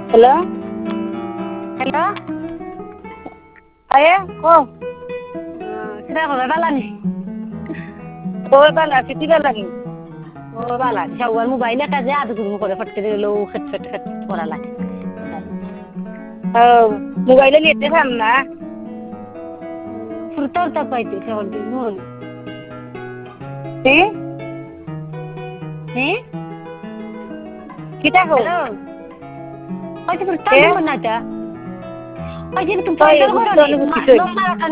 hello hello अये को किती बाला नी होय बाला किती वेळ लागेल हो बाला शाहूवर मोबाईल का जे आता तुम्ही को फटके लो खटखट खटखट कोराला हो मोबाईल येते थांब ना फुरत पाहिजे शेवटी म्हणून ते हे किती हो हॅलो पैसे ते फुरत पण नाही त्या पैसे होय फुरत गुंतवणूक होती सोय बरं